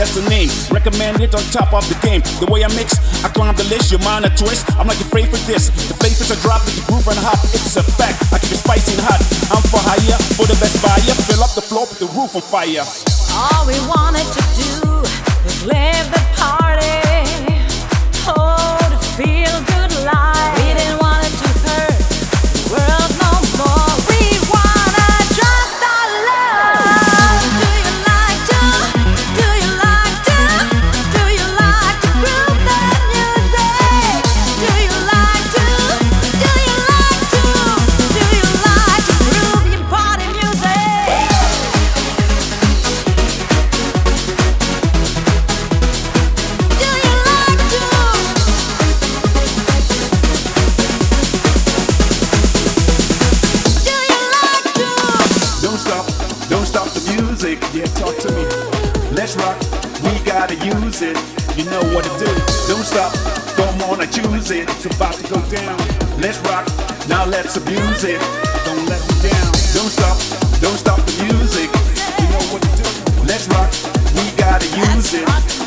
that's the name. Recommend it on top of the game. The way I mix, I climb the list, your mind a twist. I'm like your favorite this. The flavors I drop with the groove and hop. It's a fact, I keep it spicy and hot. I'm for hire, for the best buyer. Fill up the floor with the roof on fire. All we wanted to do was live the party. Oh, to feel good life. We didn't want it to hurt the world no more. We wanna trust our love. Do you like to? Do you like to? Do you like to groove the music? Do you like to? Do you like to? Do you like to groove your party music? Do you like to? Do you like to? Don't stop the music. Yeah, talk to me. Let's rock, we gotta use it. You know what to do. Don't stop, come on, I choose it. It's about to go down. Let's rock, now let's abuse it. Don't let me down. Don't stop the music. You know what to do. Let's rock, we gotta use it.